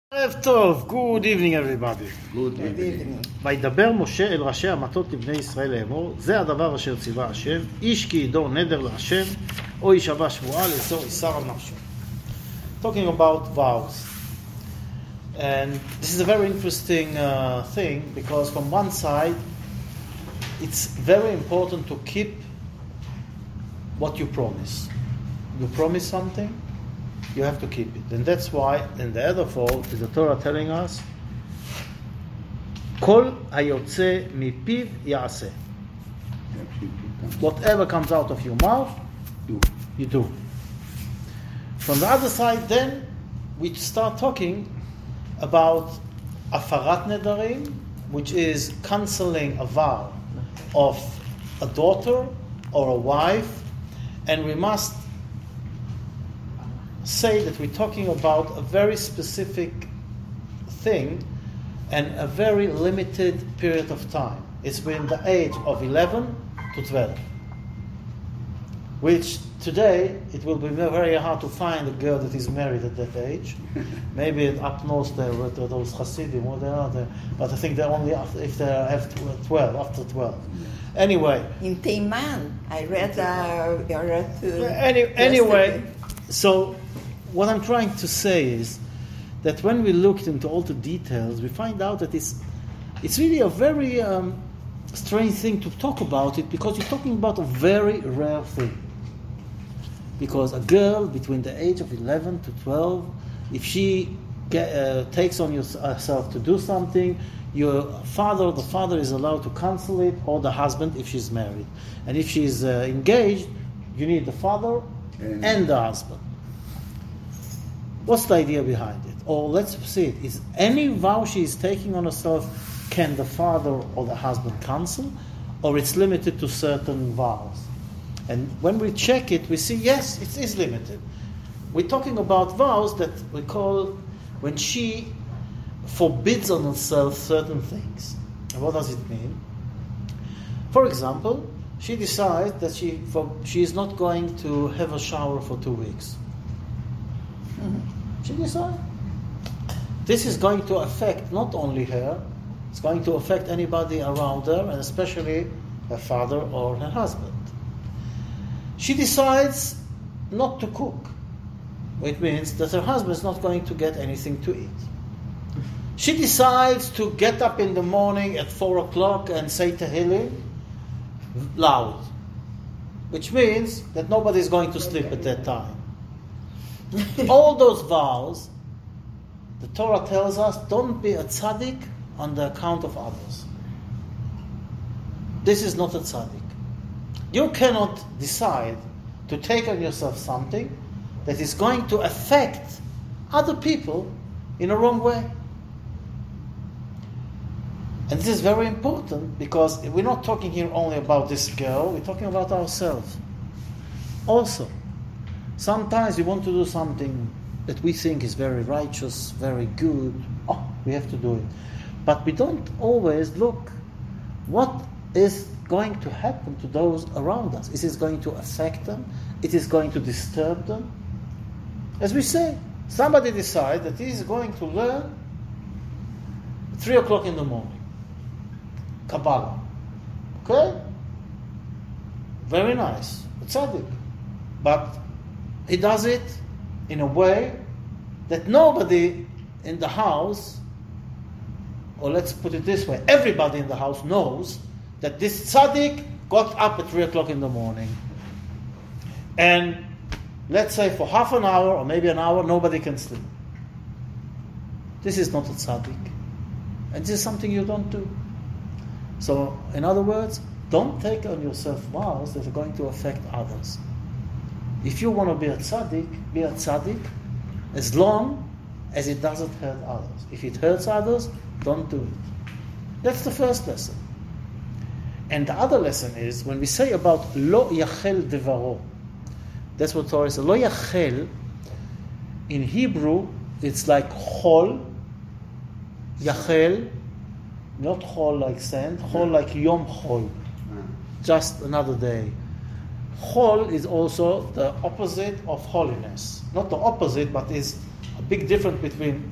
ערב טוב, good evening everybody. Good evening. וידבר משה אל ראשי המטות לבני ישראל לאמור, זה הדבר אשר ציווה השם, איש כי ידור נדר להשם, או יישבע שבועה לאסור איסר על נפשו. Talking about vows. And this is a very interesting thing, because from one side, it's very important to keep what you promise. You promise something, you have to keep it. And that's why in the other fold is the Torah telling us, כל היוצא מפיו יעשה. Whatever comes out of your mouth, you do. From the other side then, we start talking about afarat nedarim, which is cancelling a vow of a daughter or a wife, and we must say that we're talking about a very specific thing and a very limited period of time. It's between the age of 11 to 12, which today it will be very hard to find a girl that is married at that age. Maybe up north there were those Hasidim, or they are there, but I think they're only after, if they have 12, after 12. Anyway. In Teiman, I read anyway, so what I'm trying to say is that when we looked into all the details, we find out that it's really a very strange thing to talk about it, because you're talking about a very rare thing. Because a girl between the age of 11 to 12, if she takes on herself to do something, the father is allowed to cancel it, or the husband if she's married. And if she's engaged, you need the father and the husband. What's the idea behind it? Or let's see it. Is any vow she is taking on herself, can the father or the husband cancel? Or it's limited to certain vows? And when we check it, we see, yes, it is limited. We're talking about vows that we call when she forbids on herself certain things. And what does it mean? For example, she decides that she is not going to have a shower for 2 weeks. She decides. This is going to affect not only her, it's going to affect anybody around her, and especially her father or her husband. She decides not to cook. It means that her husband is not going to get anything to eat. She decides to get up in the morning at 4 o'clock and say Tehillim loud, which means that nobody is going to sleep at that time. All those vows, the Torah tells us, don't be a tzaddik on the account of others. This is not a tzaddik. You cannot decide to take on yourself something that is going to affect other people in a wrong way. And this is very important, because we're not talking here only about this girl, we're talking about ourselves. Also, sometimes we want to do something that we think is very righteous, very good. Oh, we have to do it. But we don't always look what is going to happen to those around us. Is it going to affect them? It is going to disturb them? As we say, somebody decides that he is going to learn at 3 o'clock in the morning. Kabbalah. Okay? Very nice. It's tzaddik. But he does it in a way that nobody in the house, or let's put it this way, everybody in the house knows that this tzaddik got up at 3 o'clock in the morning. And let's say for half an hour or maybe an hour, nobody can sleep. This is not a tzaddik. And this is something you don't do. So, in other words, don't take on yourself vows that are going to affect others. If you want to be a tzaddik as long as it doesn't hurt others. If it hurts others, don't do it. That's the first lesson. And the other lesson is, when we say about lo yachel devaro, that's what Torah says. Lo yachel, in Hebrew, it's like chol, yachel, not chol like sand, chol like yom chol, just another day. Chol is also the opposite of holiness. Not the opposite, but is a big difference between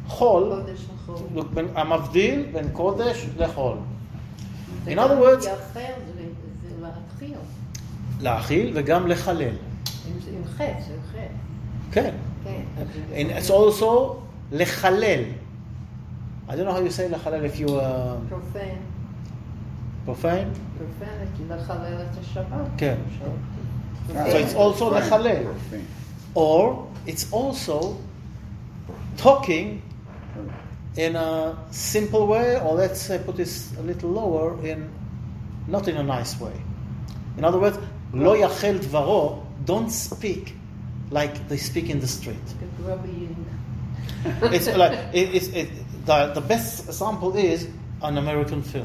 חול, קודש וחול. המבדיל בין קודש לחול. In other words, יאכל זה להתחיל. להאכיל וגם לחלל. עם חטא, זה חטא. כן. כן. And it's also לחלל. I don't know how you say לחלל if you פרופן. profane. profanity, לחלל את השבת. כן. So, So it's also לחלל. Or it's also talking in a simple way, or let's say put this a little lower, not in a nice way. In other words, לא יחל דברו, don't speak like they speak in the street. grubbing. It's like the best example is an American film.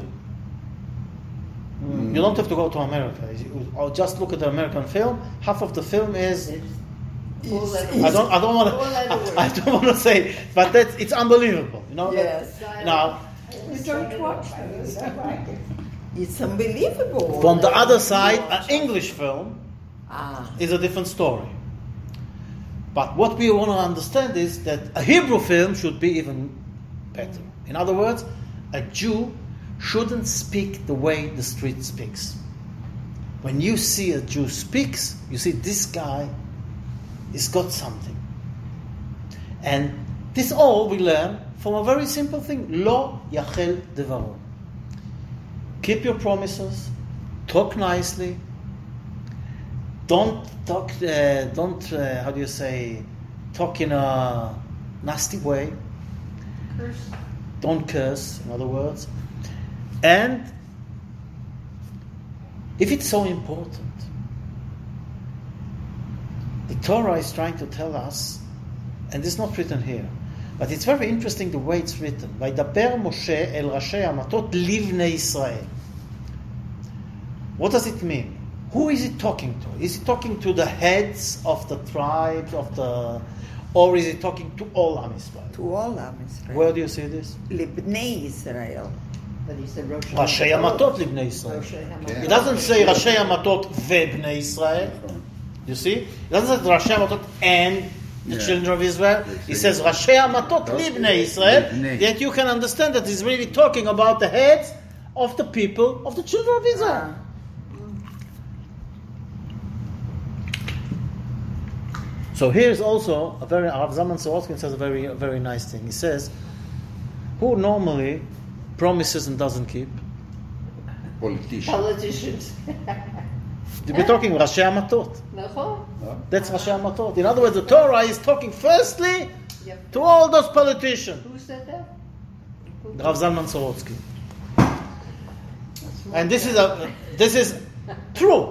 You don't have to go to America. Or just look at the American film. Half of the film is I don't want to say, but it's unbelievable. You know. Yes. Now, You don't watch this. It's unbelievable. from the other side, an English film Ah. is a different story. But what we want to understand is that a Hebrew film should be even better. In other words, a Jew shouldn't speak the way the street speaks. When you see a Jew speaks, you see this guy has got something. And this all we learn from a very simple thing. Lo yachel devaro. Keep your promises. Talk nicely. Don't talk. How do you say? Talk in a nasty way. Curse. Don't curse. In other words, and if it's so important, the Torah is trying to tell us, and it's not written here, but it's very interesting the way it's written. וידבר משה אל ראשי המטות לבני ישראל. What does it mean? Who is he talking to? Is he talking to the heads of the tribes or is he talking to all Am Yisrael? To all Am Israel. Where do you see this? לבני ישראל. But he said Rosh ראשי המטות לבני ישראל. Hashanah. It doesn't say ראשי המטות ובני ישראל. You see? It doesn't say ראשי המטות and the children of Israel. It says ראשי המטות לבני ישראל. Yet you can understand that he's really talking about the heads of the people of the children of Israel. So here's also Rav Zalman Sorotsky says a very nice thing. He says, who normally promises and doesn't keep? Politicians. We're talking Rashi Amatot. נכון? That's Rashi Amatot. In other words, the Torah is talking firstly to all those politicians. Who said that? Rav Zalman Sorotsky. And this is true.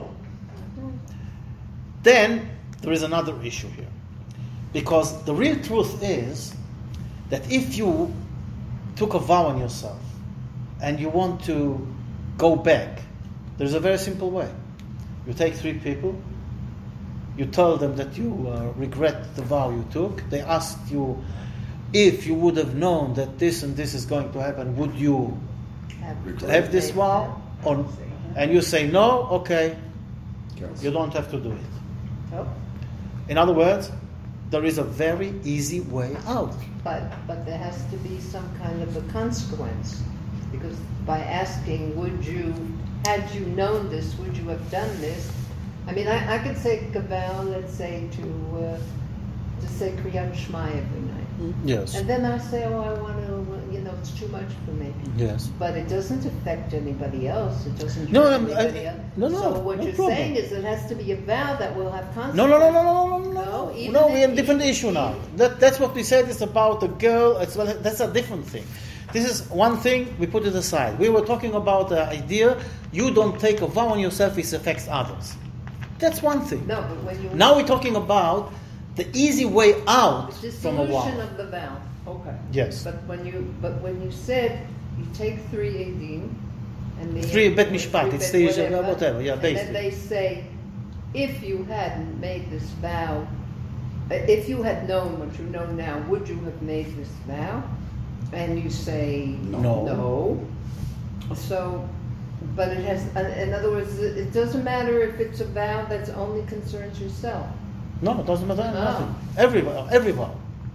Then there is another issue here. Because the real truth is that if you took a vow on yourself and you want to go back, there's a very simple way. You take 3 people, you tell them that you regret the vow you took. They ask you, if you would have known that this and this is going to happen, would you have this vow? And you say no, okay, you don't have to do it. Oh, In other words, there is a very easy way out. but there has to be some kind of a consequence, because by asking, had you known this, would you have done this? I mean, I could say Kabbalah, let's say to say Kriyat Shema every night, Yes. and then I say, I want to, it's too much for me. Yes. But it doesn't affect anybody else. It doesn't. No, hurt anybody else. no, So what no you're problem. saying is it has to be a vow that will have consequences. No. even No, we have if- a different issue now. That's what we said is about the girl. That's a different thing. This is one thing, we put it aside. We were talking about the idea, you don't take a vow on yourself, it affects others. That's one thing. No, but when you Now we're talking about the easy way out from a vow. dissolution of the vow. Okay. Yes. But when you said you take 3 edim and the 3 bet mishpat, it's the usual, whatever, yeah, and basically. then they say, if you hadn't made this vow, if you had known what you know now, would you have made this vow? And you say No. So, but it has. In other words, it doesn't matter if it's a vow that only concerns yourself. No, it doesn't matter. No. Nothing. Every vow. It's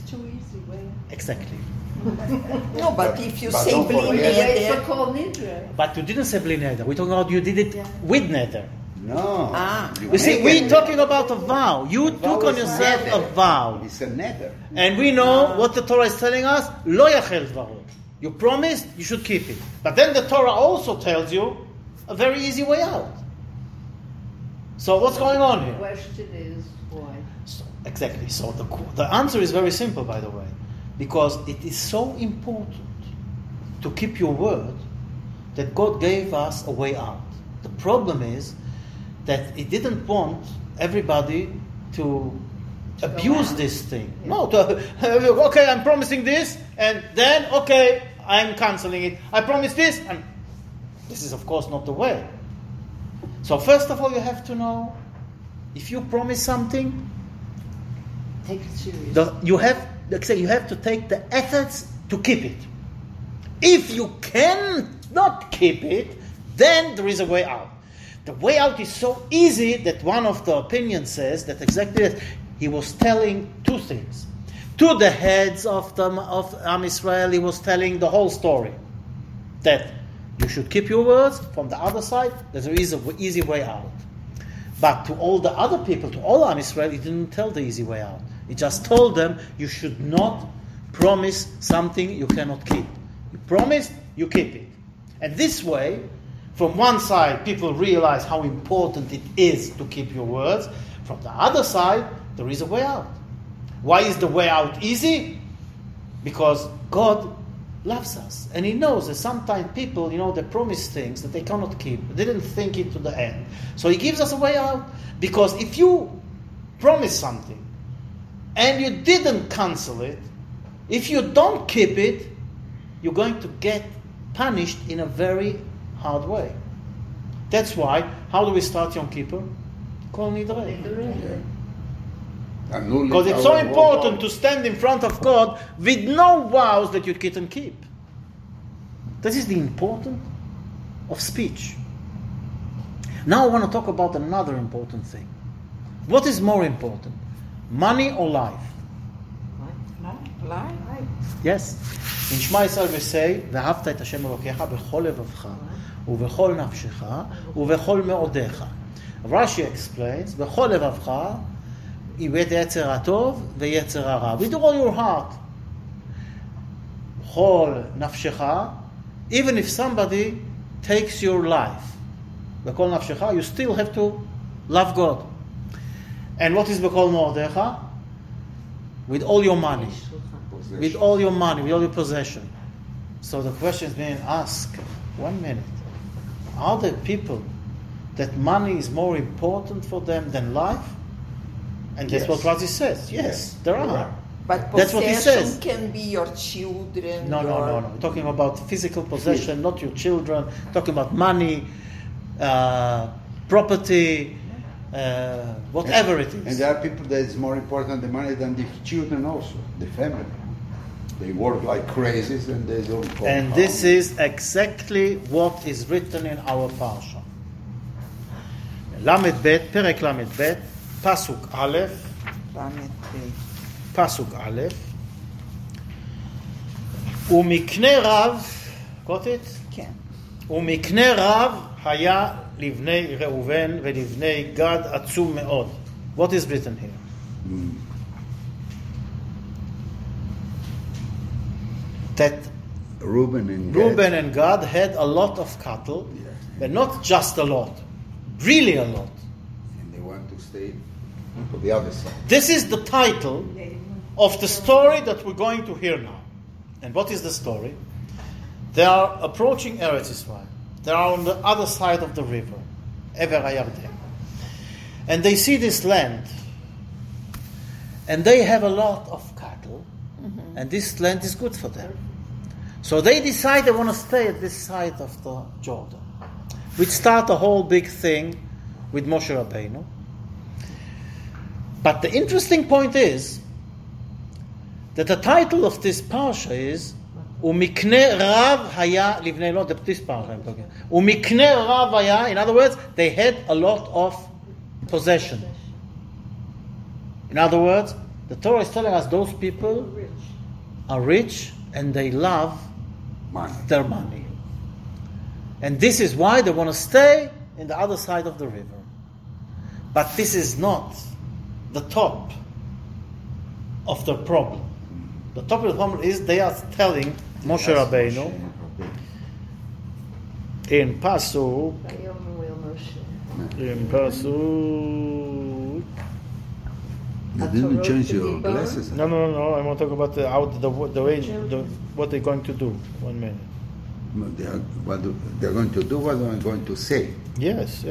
too easy, way. Exactly. No, but if you but say don't bli forget- It's neder, called nidra. But you didn't say bli neder. We're talking about you did it with neder. No. Ah. You see, make we're it talking about a vow. You vow took on is yourself nether. a vow. It's a nether. And we know what the Torah is telling us, lo yachel dvaro. You promised, you should keep it. But then the Torah also tells you a very easy way out. So what's going on The here? question is why? So, exactly. So the answer is very simple, by the way. Because it is so important to keep your word that God gave us a way out. The problem is that He didn't want everybody to abuse out. this thing. Yeah. No, okay, I'm promising this, and then, okay, I'm canceling it. I promise this, and this is, of course, not the way. So, first of all, you have to know, if you promise something, Take it seriously. you have to take the efforts to keep it. If you cannot keep it, then there is a way out. The way out is so easy that one of the opinions says that exactly that he was telling two things. To the heads of Am Israel, he was telling the whole story. That you should keep your words. From the other side, that there is an easy way out. But to all the other people, to all Am Israel, he didn't tell the easy way out. He just told them, you should not promise something you cannot keep. You promised, you keep it. And this way, from one side, people realize how important it is to keep your words. From the other side, there is a way out. Why is the way out easy? Because God loves us. And He knows that sometimes people, they promise things that they cannot keep. They didn't think it to the end. So He gives us a way out. Because if you promise something and you didn't cancel it, if you don't keep it, you're going to get punished in a very hard way. That's why, how do we start Yom Kippur? Kol Nidrei. Because it's so important to stand in front of God with no vows that you couldn't keep. This is the importance of speech. Now I want to talk about another important thing. What is more important? Money or life? lie. Yes. In Shema Yisrael we say, ואהבת את השם אלוקיך בכל לבבך, ובכל נפשך, ובכל מאודיך. Rashi explains, בכל לבבך, ואת יצר הטוב ויצר הרע. With all your heart. בכל נפשך, even if somebody takes your life, בכל נפשך, you still have to love God. And what is בכל מאודיך? With all your money. With all your money, with all your possession. So the question is being asked, 1 minute. Are there people that money is more important for them than life? And that's what Rashi says. Yes, there are. But That's what he possession says. can be your children. No. We're talking about physical possession, not your children. We're talking about money, property, whatever it is. And there are people that is more important the money than the children also, the family. They work like crazies and they don't come And home. this is exactly what is written in our parsha. ל"ב, פרק ל"ב, פסוק א', פסוק א', ומקנה רב, got it? כן. ומקנה רב היה לבני ראובן ולבני גד עצום מאוד. What is written here? That Reuben and Reuben and Gad had a lot of cattle, Yes. but not just a lot, really a lot. And they want to stay on the other side. This is the title of the story that we're going to hear now. And what is the story? They are approaching Eretz Israel. They are on the other side of the river, Ever HaYarden. And they see this land. And they have a lot of cattle. And this land is good for them. So they decide they want to stay at this side of the Jordan. We start a whole big thing with Moshe Rabbeinu. But the interesting point is that the title of this parsha is Umikne Rav Haya Livnei Lot. This parsha I'm talking. Umikne Rav Haya. In other words, they had a lot of possession. In other words, The Torah is telling us those people are rich and they love Money. their money. And this is why they want to stay in the other side of the river. But this is not the top of the problem. The top of the problem is they are telling Moshe Rabbeinu in Pasuk, in Pasuk. You didn't change your glasses. No. I want to talk about what they're going to do. 1 minute. They're going to do what I'm going to say. Yes.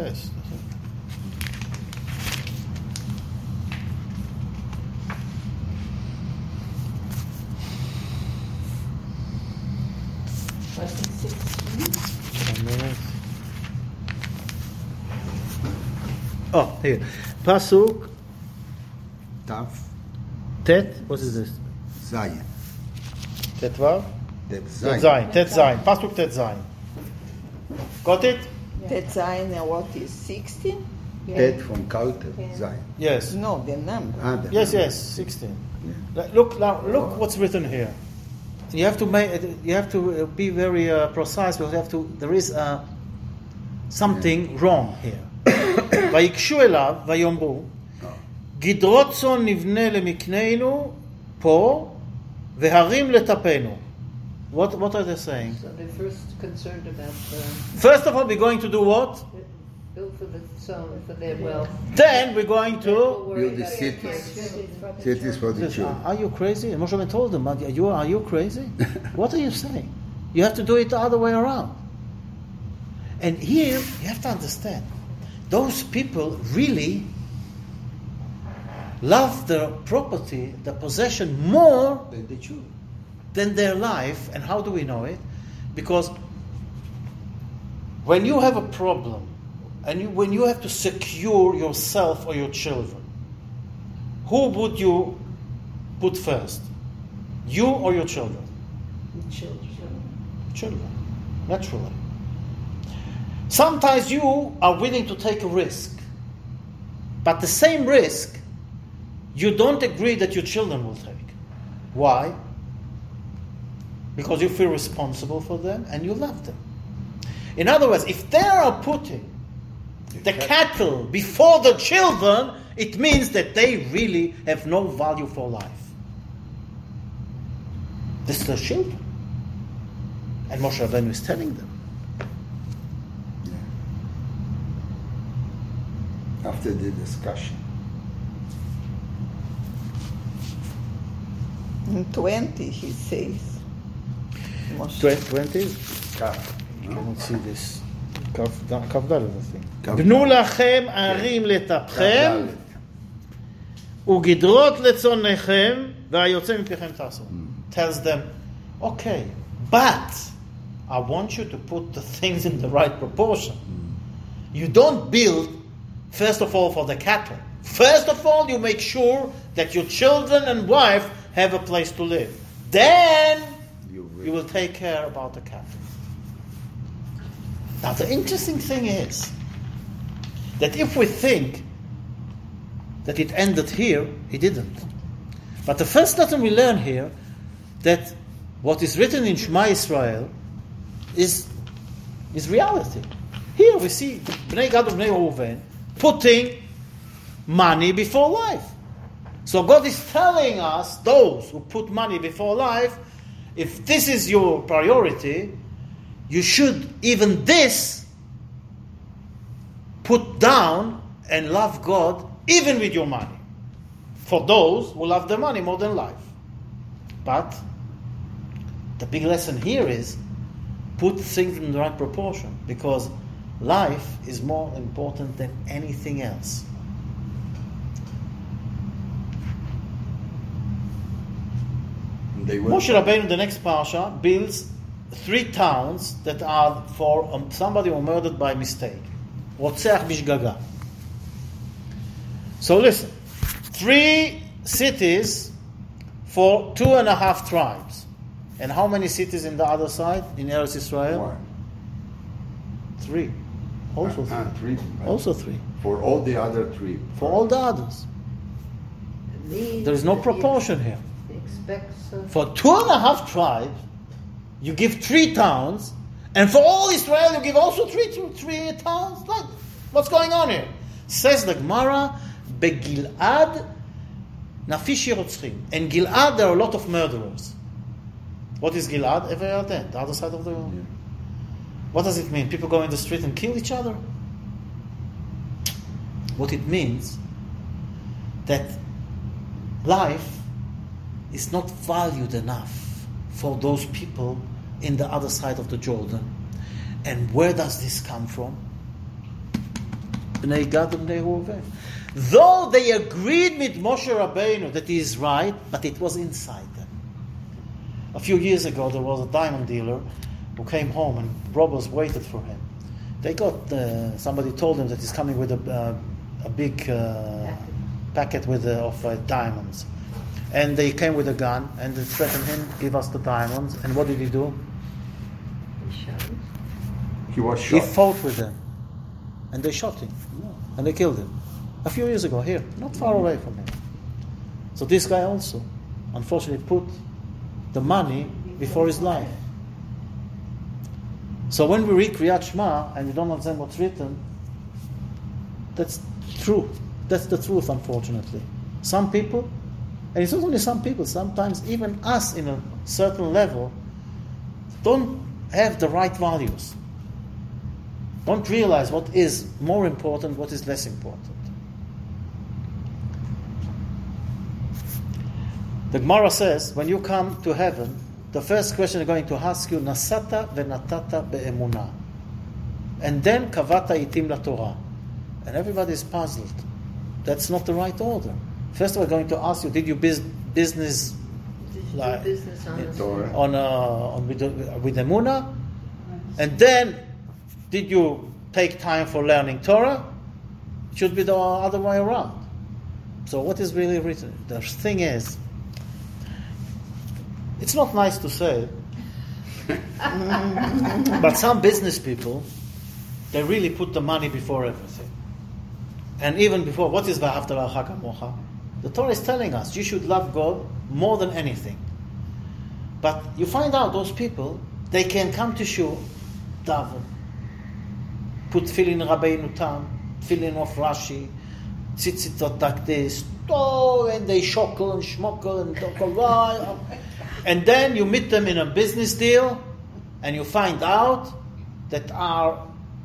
Oh, here. Pasuk Tav, Tet. What is this? Zayin. Tet Vav? Tet Tet Zayin. Zayin. Tet Zayin. Pasuk Tet Zayin. Got it? That's and what is 16? Tet from Kauter, Zayin. Yes. No, the number. Yes. 16. Look what's written here. You have to be very precise. There is something wrong here. ויקשו אליו ויאמרו גדרות צאן נבנה למקננו פה והרים לטפנו. What are they saying? So they're first concerned about First of all, we're going to do what? build for the zone, for their wealth. Then we're going to... Build the cities. Cities for the children. Are you crazy? Moshe Rabbeinu told them, are you crazy? What are you saying? You have to do it the other way around. And here, you have to understand, those people really love their property, their possession, more than their life. And how do we know it? Because when you have a problem, and when you have to secure yourself or your children, who would you put first? You or your children? Children, naturally. Sometimes you are willing to take a risk, but the same risk you don't agree that your children will take. Why? Because you feel responsible for them and you love them. In other words, if they are putting the cattle before the children, it means that they really have no value for life. This is their children. And Moshe Rabbeinu is telling them. After the discussion. In 20, he says. 20? Kaf. I cannot see this. כ"ד, I think. כ"ד. בנו לכם ערים לטפכם וגדרות לצונכם והיוצא מפיכם תעשו. Tells them, okay, but I want you to put the things in the right proportion. You don't build, first of all, for the cattle. First of all, you make sure that your children and wife have a place to live. Then you will take care about the cattle. Now, the interesting thing is that if we think that it ended here, it didn't. But the first lesson we learn here, that what is written in Shema Israel is reality. Here we see Bnei Gad and Bnei Reuven putting money before life. So God is telling us, those who put money before life, if this is your priority, you should even this put down and love God even with your money. For those who love their money more than life. But the big lesson here is put things in the right proportion, because life is more important than anything else. Moshe Rabbeinu, the next parsha, builds 3 towns that are for somebody who murdered by mistake. Rotzeach bishgaga. So listen, 3 cities for 2.5 tribes. And how many cities in the other side, in Eretz Israel? 3. Also 3. 3. Also 3. For all the other 3. For all the others. means There is no that proportion here. He expects For 2.5 tribes, you give 3 towns, and for all Israel, you give also three towns. Like, what's going on here? Says the Gemara, Begilad nafishi rotzchim. In Gilad, there are a lot of murderers. What is Gilad? Ever Yarden, the other side of the world. Yeah. What does it mean? People go in the street and kill each other? What it means that life is not valued enough for those people in the other side of the Jordan. And where does this come from? Bnei Gad and Bnei Reuven. Though they agreed with Moshe Rabbeinu that he is right, but it was inside them. A few years ago, there was a diamond dealer who came home and robbers waited for him. They got, somebody told him that he's coming with a big packet of diamonds. And they came with a gun and they threatened him, give us the diamonds. And what did he do? He was He shot. fought with them. And they shot him. And they killed him. A few years ago, here, not far away from him. So this guy also, unfortunately, put the money before his life. So when we read Kriyat Shema and we don't understand what's written, that's true. That's the truth, unfortunately. Some people, and it's not only some people, sometimes even us in a certain level, don't have the right values. Don't realize what is more important, what is less important. The Gemara says, when you come to heaven, the first question they're going to ask you, Nasata venatata be'emunah. And then Kavata itim la Torah. And everybody is puzzled. That's not the right order. First we're going to ask you, did you business like, business Torah. with emunah? And then, did you take time for learning Torah? It should be the other way around. So what is really written? The thing is, it's not nice to say, but some business people, they really put the money before everything. And even before, what is V'ahavta l'reacha kamocha? The Torah is telling us, you should love God more than anything. But you find out those people, they can come to shul, daven, put tefillin Rabbeinu Tam, tefillin of Rashi, tzitzitot like this, and they shokel and shmokel and dokolai. And then you meet them in a business deal, and you find out that are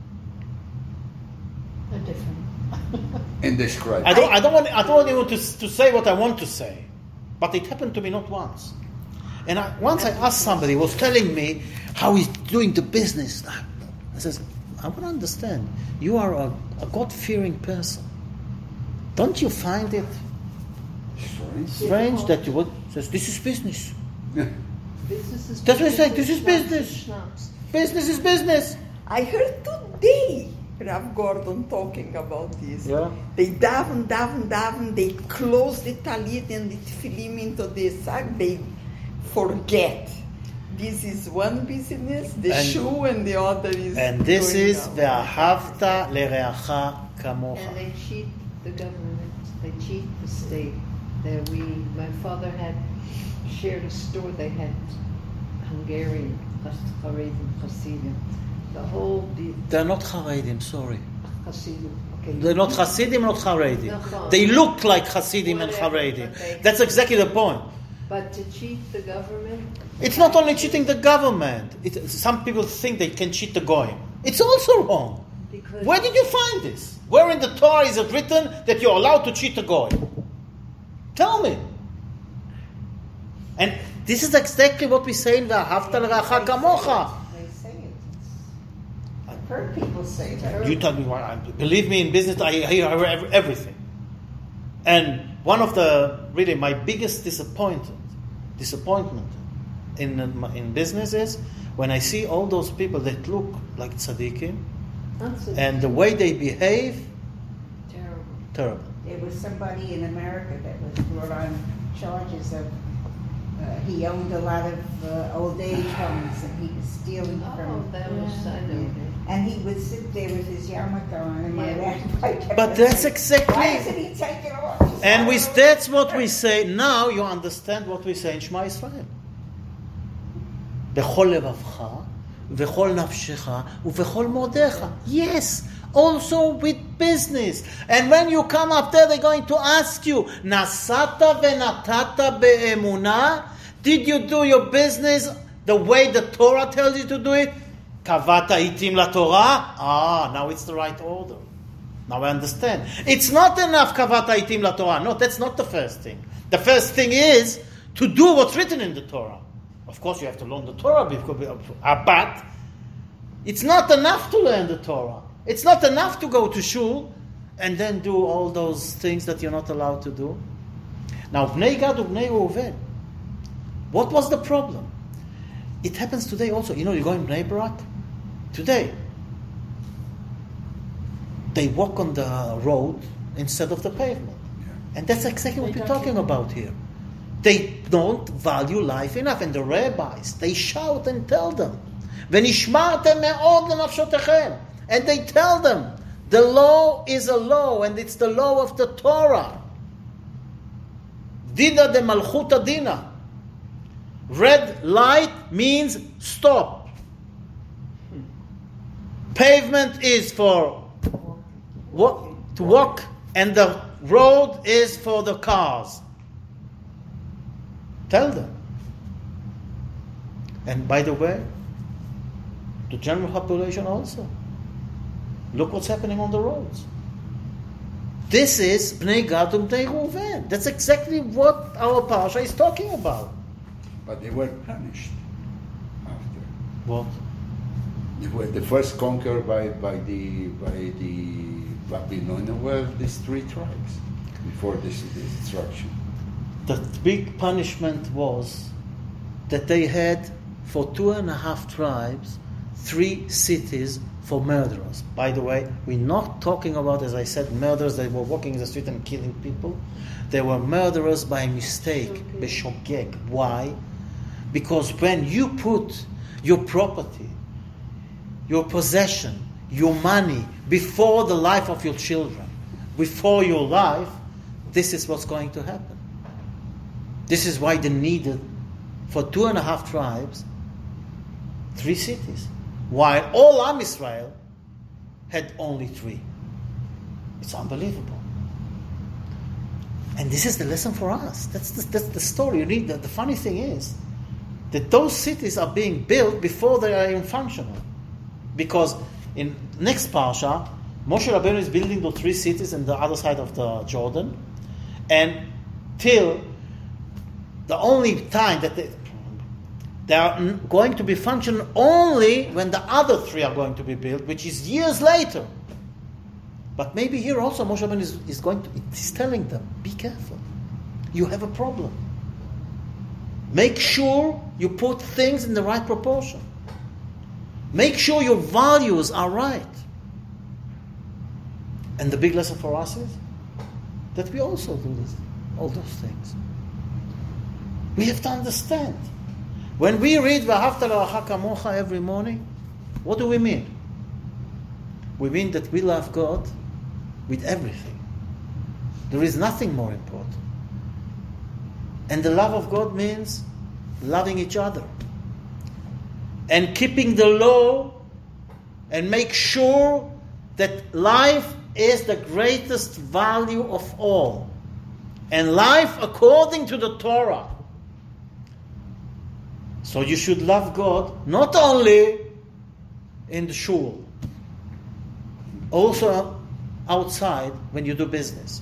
different. Indescribable. I don't want you to say what I want to say, but it happened to me not once. And once I asked somebody who was telling me how he's doing the business. I says, I want to understand. You are a God-fearing person. Don't you find it strange that you would says this is business? Business is That's what I say. business, This is schnapps business. is schnapps. Business is business. I heard today Rav Gordon talking about this. Yeah. They daven, they close the talit and the tefillim into the sack, they forget. This is one business, the shoe, and the other is. And this going is out. ve'ahavta l'reacha kamocha. And they cheat the government. They cheat the state. My father had shared a store. They had Hungarian Haredim, Hasidim. The whole They're not Haredim, sorry. Hasidim. Okay. They're not Hasidim, not Haredim. No. They look like Hasidim and Whatever, Haredim. but they- That's exactly the point. But to cheat the government. It's not only cheating the government. Some people think they can cheat the goyim. It's also wrong. Because Where did you find this? Where in the Torah is it written that you're allowed to cheat the goyim? Tell me. And this is exactly what we say in V'ahavta l'reacha kamocha. They say it. I've heard people say that. You tell me why. Believe me, in business, I hear everything. And one of my biggest disappointment in business is when I see all those people that look like tzaddikim and the way they behave, terrible. terrible. There was somebody in America that was brought on charges of he owned a lot of old age homes, and he was stealing Oh, from. that was, I know. And he would sit there with his yarmulke on, and my dad kept But that's saying, exactly. why isn't he taking it off? He said, And "I we, don't know." that's what we say. Now you understand what we say in Shema Yisrael. בכל לבבך, וכל נפשך, ובכל מאודיך. Yes, also with business. And when you come up there, they're going to ask you, נסעת ונתת באמונה? Did you do your business the way the Torah tells you to do it? קבעת עיתים לתורה? Now it's the right order. Now I understand. It's not enough קבעת עיתים לתורה. No, that's not the first thing. The first thing is to do what's written in the Torah. Of course, you have to learn the Torah, but it's not enough to learn the Torah. It's not enough to go to shul and then do all those things that you're not allowed to do. Now, Bnei Gad u'Bnei Reuven, what was the problem? It happens today also. You know, you go in Bnei Brak, today, they walk on the road instead of the pavement. And that's exactly what we're talking about here. They don't value life enough. And the rabbis, they shout and tell them, "V'nishmartem me'od lenafshotechem." And they tell them, the law is a law, and it's the law of the Torah. Dina de malchuta dina. Red light means stop. Pavement is for to walk, and the road is for the cars. Tell them. And by the way, the general population also. Look what's happening on the roads. This is Bnei Gad u'Bnei Reuven. That's exactly what our parasha is talking about. But they were punished after. What? They were the first conquered by the Babylonians were these three tribes before this destruction. The big punishment was that they had for 2.5 tribes 3 cities for murderers. By the way, we're not talking about, as I said, murderers that were walking in the street and killing people. They were murderers by mistake, b'shogeg. Why? Because when you put your property, your possession, your money before the life of your children, before your life, this is what's going to happen. This is why they needed, for 2.5 tribes, 3 cities. While all Am Israel had only 3. It's unbelievable. And this is the lesson for us. That's the story. You read that. The funny thing is that those cities are being built before they are even functional. Because in next Parsha, Moshe Rabbeinu is building those 3 cities on the other side of the Jordan. And till the only time that they are going to be functional only when the other 3 are going to be built, which is years later. But maybe here also Moshe Rabbeinu is telling them, be careful. You have a problem. Make sure you put things in the right proportion. Make sure your values are right. And the big lesson for us is that we also do all those things. We have to understand. When we read V'ahavta l'reacha kamocha every morning, what do we mean? We mean that we love God with everything. There is nothing more important. And the love of God means loving each other. And keeping the law and make sure that life is the greatest value of all. And life according to the Torah. So you should love God not only in the shul, also outside when you do business.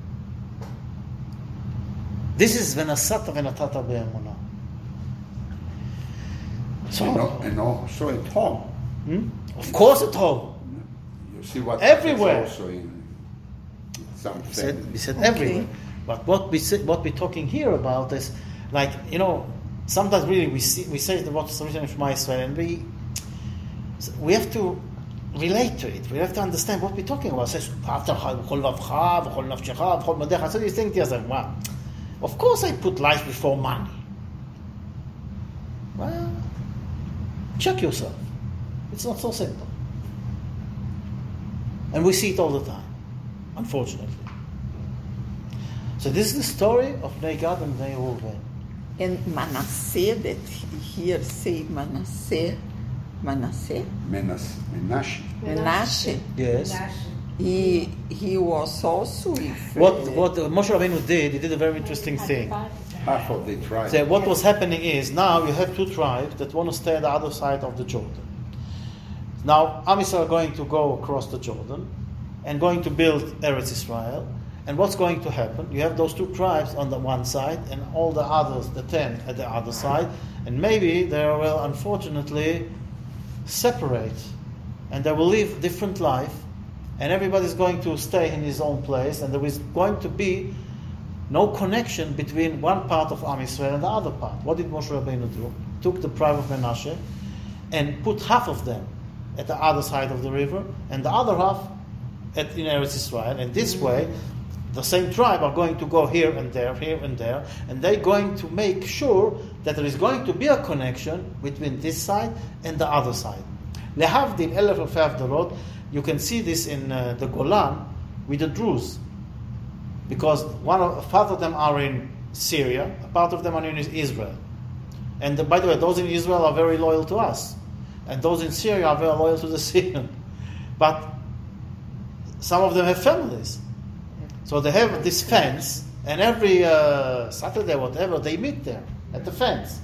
This is v'nasata v'natata be'emunah. So, and also at home. Of course at home. You see what everywhere. Also in some We said everywhere. But what we're talking here about is, like, you know, sometimes really we say what's written in Shema Yisrael, and we have to relate to it. We have to understand what we're talking about. It says, so you think, wow, of course I put life before money. Check yourself. It's not so simple. And we see it all the time, unfortunately. So this is the story of Bnei Gad and Bnei Reuven. And Manasseh, that here say Manasseh, Menashe. Menashe. Yes. He was also with... What Moshe Rabbeinu did, he did a very interesting thing. Half of the tribe. So what was happening is, now you have two tribes that want to stay on the other side of the Jordan. Now, Am Yisrael are going to go across the Jordan and going to build Eretz Israel. And what's going to happen? You have those two tribes on the one side and all the others, the 10, at the other side. And maybe they will unfortunately separate. And they will live different life. And everybody's going to stay in his own place. And there is going to be no connection between one part of Am Yisrael and the other part. What did Moshe Rabbeinu do? Took the tribe of Menashe and put half of them at the other side of the river and the other half in Eretz Israel. And this way, the same tribe are going to go here and there, and they're going to make sure that there is going to be a connection between this side and the other side. Lehavdil elef alfei havdalot, you can see this in the Golan with the Druze. Because part of them are in Syria, a part of them are in Israel. And by the way, those in Israel are very loyal to us. And those in Syria are very loyal to the Syrian. But some of them have families. So they have this fence, and every Saturday, whatever, they meet there at the fence.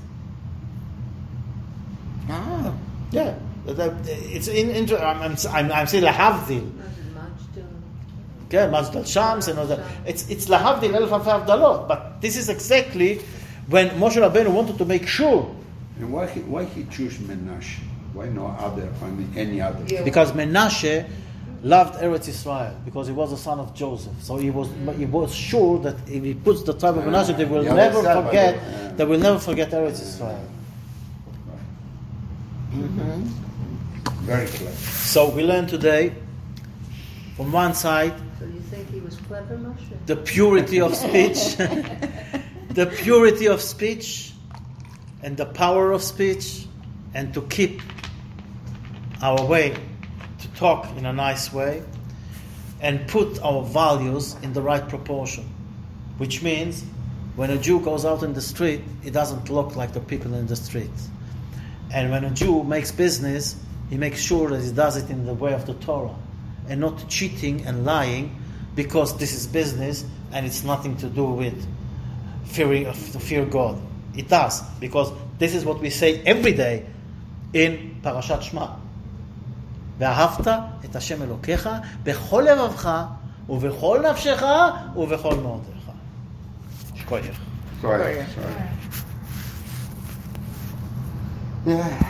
Ah. Yeah. It's I'm saying Lahavdil. Okay, Majdal Shams and all that. It's Lahavdil elef alfei havdalot. But this is exactly when Moshe Rabbeinu wanted to make sure. And why he chose Menashe? Why no any other? Yeah. Because Menashe loved Eretz Israel because he was the son of Joseph. So he was sure that if he puts the tribe of Menashe, they will never forget. They will never forget Eretz Israel. Mm-hmm. Very clever. So we learn today, from one side, So you think he was clever, Moshe? the purity of speech, the purity of speech, and the power of speech, and to keep our way to talk in a nice way, and put our values in the right proportion. Which means, when a Jew goes out in the street, he doesn't look like the people in the street. And when a Jew makes business, he makes sure that he does it in the way of the Torah, and not cheating and lying, because this is business and it's nothing to do with to fear God. It does, because this is what we say every day in Parashat Shema. ואהבת את השם אלוקיך בכל לבבך ובכל נפשך ובכל מאודך. שכוייך. Sorry. Yeah.